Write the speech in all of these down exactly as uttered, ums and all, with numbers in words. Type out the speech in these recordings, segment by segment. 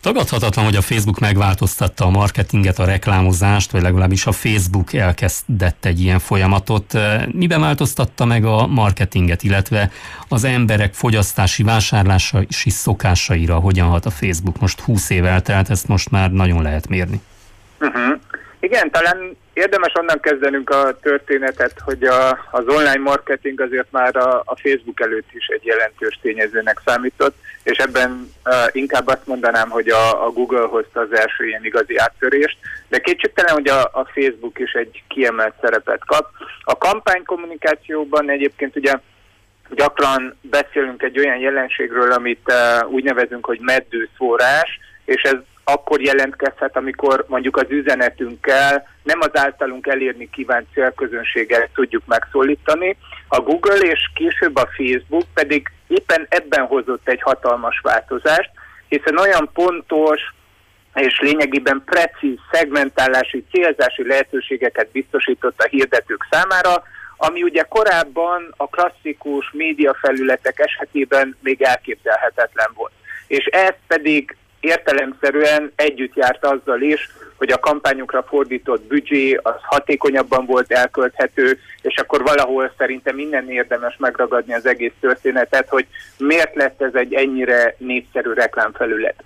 Tagadhatatlan, hogy a Facebook megváltoztatta a marketinget, a reklámozást, vagy legalábbis a Facebook elkezdett egy ilyen folyamatot. Miben változtatta meg a marketinget, illetve az emberek fogyasztási, vásárlási szokásaira hogyan hat a Facebook? Most húsz év eltelt, ezt most már nagyon lehet mérni. Uh-huh. Igen, talán érdemes onnan kezdenünk a történetet, hogy a, az online marketing azért már a, a Facebook előtt is egy jelentős tényezőnek számított, és ebben uh, inkább azt mondanám, hogy a, a Google hozta az első ilyen igazi áttörést, de kétségtelen, hogy a, a Facebook is egy kiemelt szerepet kap. A kampánykommunikációban egyébként ugye gyakran beszélünk egy olyan jelenségről, amit uh, úgy nevezünk, hogy meddőszórás, és ez akkor jelentkezhet, amikor mondjuk az üzenetünkkel nem az általunk elérni kívánt célközönséget tudjuk megszólítani. A Google és később a Facebook pedig éppen ebben hozott egy hatalmas változást, hiszen olyan pontos és lényegében precíz szegmentálási, célzási lehetőségeket biztosított a hirdetők számára, ami ugye korábban a klasszikus médiafelületek esetében még elképzelhetetlen volt. És ez pedig értelemszerűen együtt járt azzal is, hogy a kampányokra fordított büdzsé az hatékonyabban volt elkölthető, és akkor valahol szerintem minden érdemes megragadni az egész történetet, hogy miért lett ez egy ennyire népszerű reklámfelület.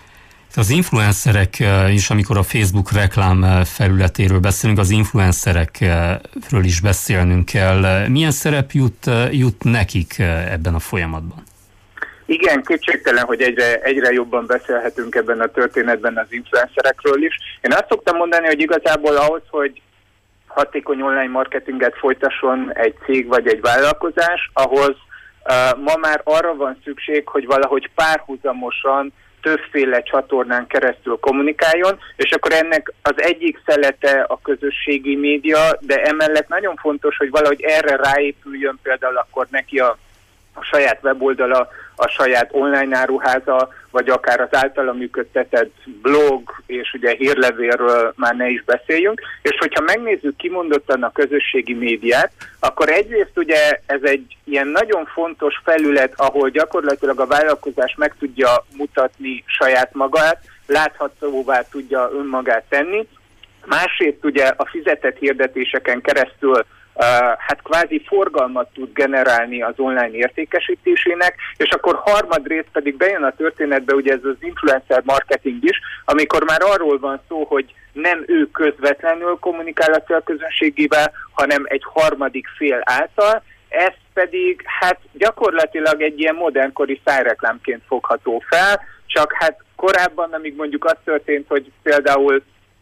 Az influencerek is, amikor a Facebook reklám felületéről beszélünk, az influencerekről is beszélnünk kell. Milyen szerep jut, jut nekik ebben a folyamatban? Igen, kétségtelen, hogy egyre, egyre jobban beszélhetünk ebben a történetben az influencerekről is. Én azt szoktam mondani, hogy igazából ahhoz, hogy hatékony online marketinget folytasson egy cég vagy egy vállalkozás, ahhoz uh, ma már arra van szükség, hogy valahogy párhuzamosan többféle csatornán keresztül kommunikáljon, és akkor ennek az egyik szelete a közösségi média, de emellett nagyon fontos, hogy valahogy erre ráépüljön például akkor neki a a saját weboldala, a saját online áruháza, vagy akár az általa működtetett blog, és ugye hírlevélről már ne is beszéljünk. És hogyha megnézzük kimondottan a közösségi médiát, akkor egyrészt ugye ez egy ilyen nagyon fontos felület, ahol gyakorlatilag a vállalkozás meg tudja mutatni saját magát, láthatóvá tudja önmagát tenni. Másrészt ugye a fizetett hirdetéseken keresztül Uh, hát kvázi forgalmat tud generálni az online értékesítésének, és akkor harmadrészt pedig bejön a történetbe ugye ez az influencer marketing is, amikor már arról van szó, hogy nem ő közvetlenül kommunikál a célközönségével, hanem egy harmadik fél által, ez pedig hát gyakorlatilag egy ilyen modernkori szájreklámként fogható fel, csak hát korábban, amíg mondjuk az történt, hogy például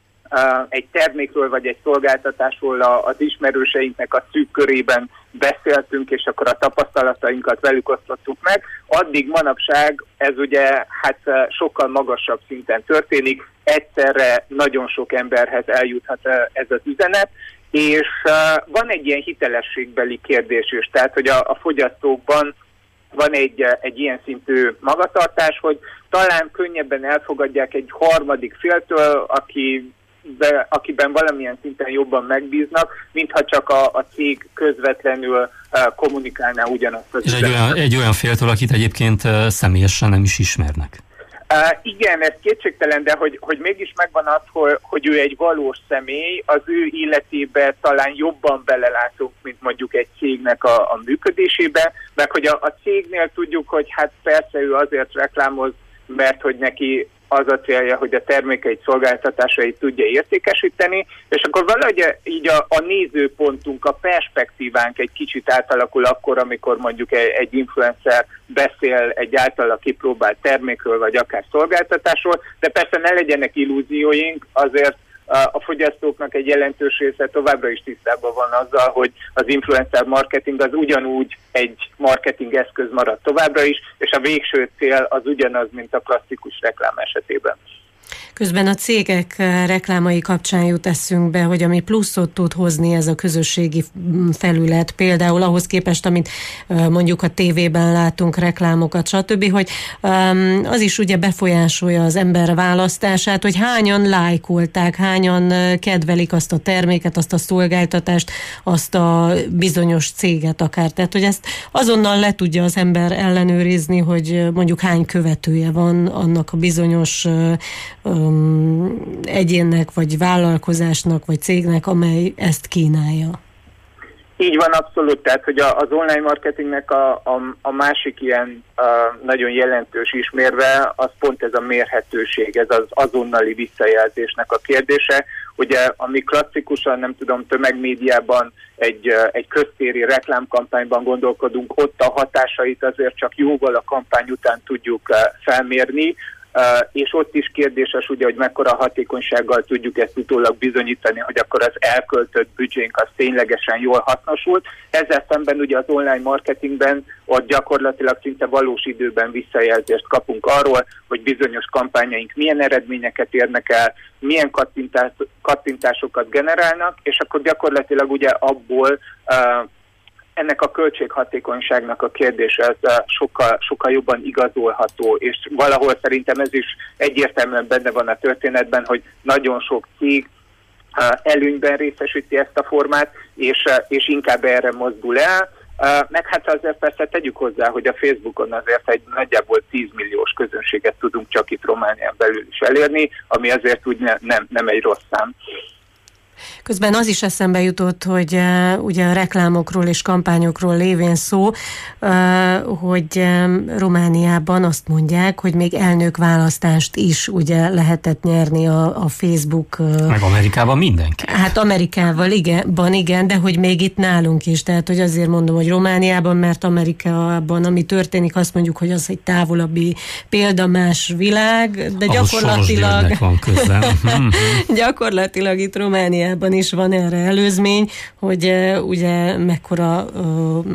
Uh, egy termékről vagy egy szolgáltatásról a, az ismerőseinknek a szűk körében beszéltünk, és akkor a tapasztalatainkat velük osztottuk meg. Addig manapság ez ugye hát sokkal magasabb szinten történik, egyszerre nagyon sok emberhez eljuthat ez az üzenet, és uh, van egy ilyen hitelességbeli kérdés is, tehát hogy a, a fogyasztókban van egy, egy ilyen szintű magatartás, hogy talán könnyebben elfogadják egy harmadik féltől, aki de akiben valamilyen szinten jobban megbíznak, mintha csak a, a cég közvetlenül uh, kommunikálná ugyanazt az És egy olyan, egy olyan féltől, akit egyébként uh, személyesen nem is ismernek. Uh, igen, ez kétségtelen, de hogy, hogy mégis megvan az, hogy, hogy ő egy valós személy, az ő életébe talán jobban belelátunk, mint mondjuk egy cégnek a, a működésébe, meg hogy a, a cégnél tudjuk, hogy hát persze ő azért reklámoz, mert hogy neki az a célja, hogy a termékeit, szolgáltatásait tudja értékesíteni, és akkor valahogy így a, a nézőpontunk, a perspektívánk egy kicsit átalakul akkor, amikor mondjuk egy, egy influencer beszél egy általa kipróbált termékről, vagy akár szolgáltatásról, de persze ne legyenek illúzióink, azért a fogyasztóknak egy jelentős része továbbra is tisztában van azzal, hogy az influencer marketing az ugyanúgy egy marketing eszköz marad továbbra is, és a végső cél az ugyanaz, mint a klasszikus reklám esetében. Közben a cégek reklámai kapcsán jut eszünkbe, hogy ami pluszot tud hozni ez a közösségi felület, például ahhoz képest, amit mondjuk a tévében látunk, reklámokat, stb., hogy az is ugye befolyásolja az ember választását, hogy hányan lájkolták, hányan kedvelik azt a terméket, azt a szolgáltatást, azt a bizonyos céget akár. Tehát, hogy ezt azonnal le tudja az ember ellenőrizni, hogy mondjuk hány követője van annak a bizonyos um, egyénnek, vagy vállalkozásnak, vagy cégnek, amely ezt kínálja. Így van, abszolút. Tehát, hogy az online marketingnek a, a, a másik ilyen a nagyon jelentős ismérve, az pont ez a mérhetőség, ez az azonnali visszajelzésnek a kérdése. Ugye, ami klasszikusan, nem tudom, tömegmédiában egy, egy köztéri reklámkampányban gondolkodunk, ott a hatásait azért csak jóval a kampány után tudjuk felmérni, Uh, és ott is kérdéses, ugye, hogy mekkora hatékonysággal tudjuk ezt utólag bizonyítani, hogy akkor az elköltött büdzsénk az ténylegesen jól hasznosult. Ezzel szemben ugye az online marketingben ott gyakorlatilag szinte valós időben visszajelzést kapunk arról, hogy bizonyos kampányaink milyen eredményeket érnek el, milyen kattintás, kattintásokat generálnak, és akkor gyakorlatilag ugye abból uh, ennek a költséghatékonyságnak a kérdése ez sokkal, sokkal jobban igazolható, és valahol szerintem ez is egyértelműen benne van a történetben, hogy nagyon sok cég előnyben részesíti ezt a formát, és, és inkább erre mozdul el. Meg hát azért persze tegyük hozzá, hogy a Facebookon azért egy nagyjából tíz milliós közönséget tudunk csak itt Románián belül is elérni, ami azért úgy ne, nem, nem egy rossz szám. Közben az is eszembe jutott, hogy uh, ugye a reklámokról és kampányokról lévén szó, uh, hogy um, Romániában azt mondják, hogy még elnökválasztást is ugye lehetett nyerni a, a Facebook. Uh, Meg Amerikában mindenki. Hát Amerikával igen, igen, de hogy még itt nálunk is. Tehát, hogy azért mondom, hogy Romániában, mert Amerikában, ami történik, azt mondjuk, hogy az egy távolabbi példa, más világ, de ahhoz gyakorlatilag van közben. gyakorlatilag itt Romániában is van erre előzmény, hogy uh, ugye mekkora uh,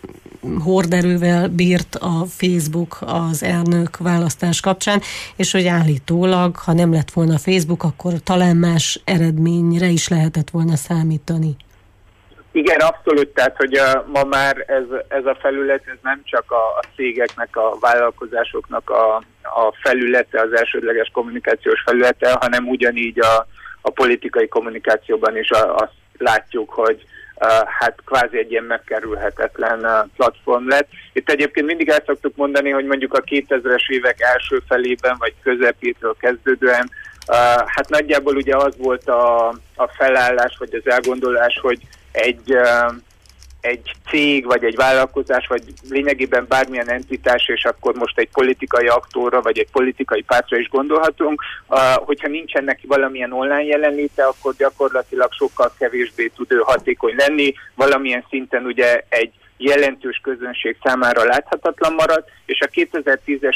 horderővel bírt a Facebook az elnök választás kapcsán, és hogy állítólag, ha nem lett volna Facebook, akkor talán más eredményre is lehetett volna számítani. Igen, abszolút, tehát, hogy uh, ma már ez, ez a felület, ez nem csak a, a cégeknek, a vállalkozásoknak a, a felülete, az elsődleges kommunikációs felülete, hanem ugyanígy a a politikai kommunikációban is azt látjuk, hogy uh, hát kvázi egy ilyen megkerülhetetlen uh, platform lett. Itt egyébként mindig el szoktuk mondani, hogy mondjuk a kétezres évek első felében, vagy közepétől kezdődően, uh, hát nagyjából ugye az volt a, a felállás, vagy az elgondolás, hogy egy... Uh, egy cég, vagy egy vállalkozás, vagy lényegében bármilyen entitás, és akkor most egy politikai aktorra, vagy egy politikai pártra is gondolhatunk, uh, hogyha nincsen neki valamilyen online jelenléte, akkor gyakorlatilag sokkal kevésbé tud ő hatékony lenni, valamilyen szinten ugye egy jelentős közönség számára láthatatlan marad, és a kétezer-tízes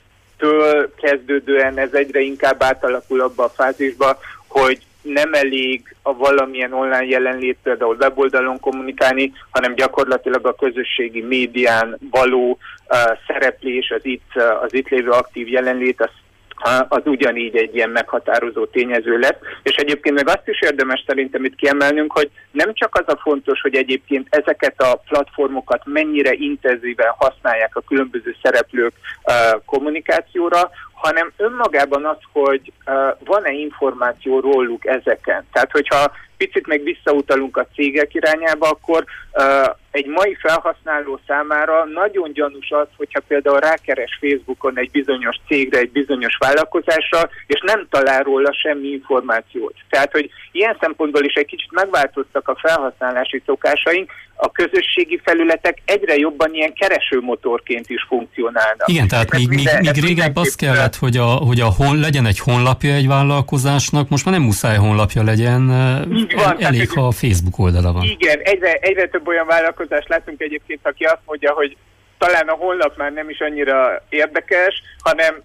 évektől kezdődően ez egyre inkább átalakul abba a fázisba, hogy nem elég a valamilyen online jelenlét, például weboldalon kommunikálni, hanem gyakorlatilag a közösségi médián való uh, szereplés, az itt, uh, az itt lévő aktív jelenlét, az, uh, az ugyanígy egy ilyen meghatározó tényező lesz. És egyébként meg azt is érdemes szerintem itt kiemelnünk, hogy nem csak az a fontos, hogy egyébként ezeket a platformokat mennyire intenzíven használják a különböző szereplők uh, kommunikációra, hanem önmagában az, hogy uh, van-e információ róluk ezeken. Tehát, hogyha picit meg visszautalunk a cégek irányába, akkor uh, egy mai felhasználó számára nagyon gyanús az, hogyha például rákeres Facebookon egy bizonyos cégre, egy bizonyos vállalkozásra, és nem talál róla semmi információt. Tehát, hogy ilyen szempontból is egy kicsit megváltoztak a felhasználási szokásaink, a közösségi felületek egyre jobban ilyen keresőmotorként is funkcionálnak. Igen, tehát még, még, még régebb az kellett, hogy, a, hogy a hon, legyen egy honlapja egy vállalkozásnak, most már nem muszáj honlapja legyen, van, elég, tehát, ha a Facebook oldala van. Igen, egyre, egyre több olyan vállalkozást látunk egyébként, aki azt mondja, hogy talán a honlap már nem is annyira érdekes, hanem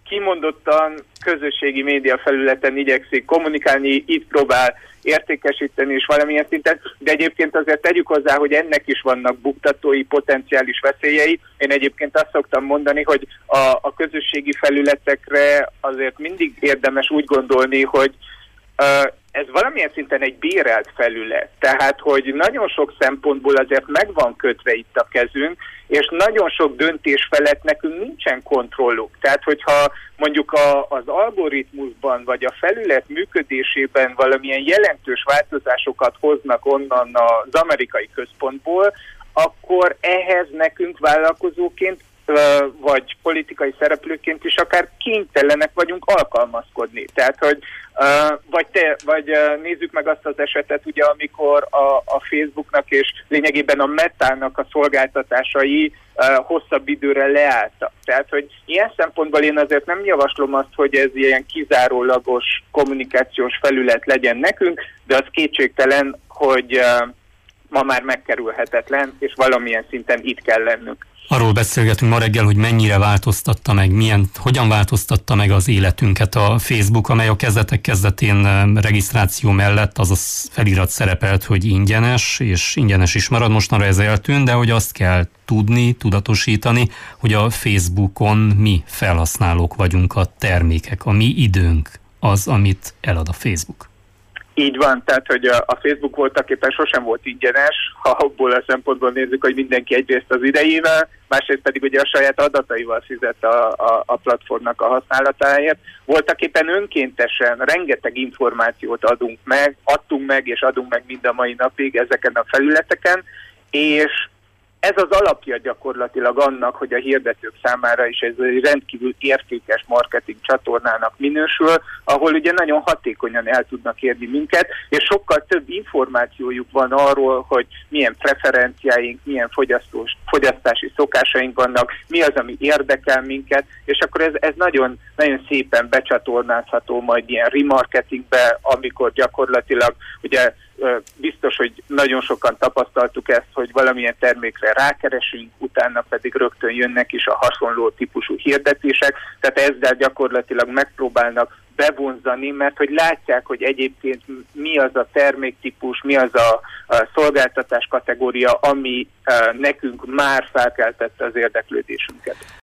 kimondottan közösségi média felületen igyekszik kommunikálni, itt próbál értékesíteni és valamilyen szinten, de egyébként azért tegyük hozzá, hogy ennek is vannak buktatói, potenciális veszélyei. Én egyébként azt szoktam mondani, hogy a, a közösségi felületekre azért mindig érdemes úgy gondolni, hogy uh, ez valamilyen szinten egy bérelt felület. Tehát, hogy nagyon sok szempontból azért meg van kötve itt a kezünk, és nagyon sok döntés felett nekünk nincsen kontrollunk. Tehát, hogyha mondjuk a, az algoritmusban vagy a felület működésében valamilyen jelentős változásokat hoznak onnan az amerikai központból, akkor ehhez nekünk vállalkozóként vagy politikai szereplőként is akár kénytelenek vagyunk alkalmazkodni. Tehát, hogy uh, vagy, te, vagy uh, nézzük meg azt az esetet, ugye, amikor a, a Facebooknak és lényegében a Metának a szolgáltatásai uh, hosszabb időre leálltak. Tehát, hogy ilyen szempontból én azért nem javaslom azt, hogy ez ilyen kizárólagos kommunikációs felület legyen nekünk, de az kétségtelen, hogy uh, ma már megkerülhetetlen, és valamilyen szinten itt kell lennünk. Arról beszélgetünk ma reggel, hogy mennyire változtatta meg, milyen, hogyan változtatta meg az életünket a Facebook, amely a kezdetek kezdetén regisztráció mellett az a felirat szerepelt, hogy ingyenes, és ingyenes is marad, mostanra ez eltűnt, de hogy azt kell tudni, tudatosítani, hogy a Facebookon mi felhasználók vagyunk, a termékek, a mi időnk az, amit elad a Facebook. Így van, tehát hogy a Facebook voltaképpen sosem volt ingyenes, ha abból a szempontból nézzük, hogy mindenki egyrészt az idejével, másrészt pedig ugye a saját adataival fizet a, a, a platformnak a használatáért. Voltaképpen önkéntesen rengeteg információt adunk meg, adtunk meg és adunk meg mind a mai napig ezeken a felületeken, és ez az alapja gyakorlatilag annak, hogy a hirdetők számára is ez egy rendkívül értékes marketing csatornának minősül, ahol ugye nagyon hatékonyan el tudnak érni minket, és sokkal több információjuk van arról, hogy milyen preferenciáink, milyen fogyasztós, fogyasztási szokásaink vannak, mi az, ami érdekel minket, és akkor ez, ez nagyon, nagyon szépen becsatornázható majd ilyen remarketingbe, amikor gyakorlatilag ugye biztos, hogy nagyon sokan tapasztaltuk ezt, hogy valamilyen termékre rákeresünk, utána pedig rögtön jönnek is a hasonló típusú hirdetések, tehát ezzel gyakorlatilag megpróbálnak bevonzani, mert hogy látják, hogy egyébként mi az a terméktípus, mi az a, a szolgáltatás kategória, ami uh, nekünk már felkeltette az érdeklődésünket.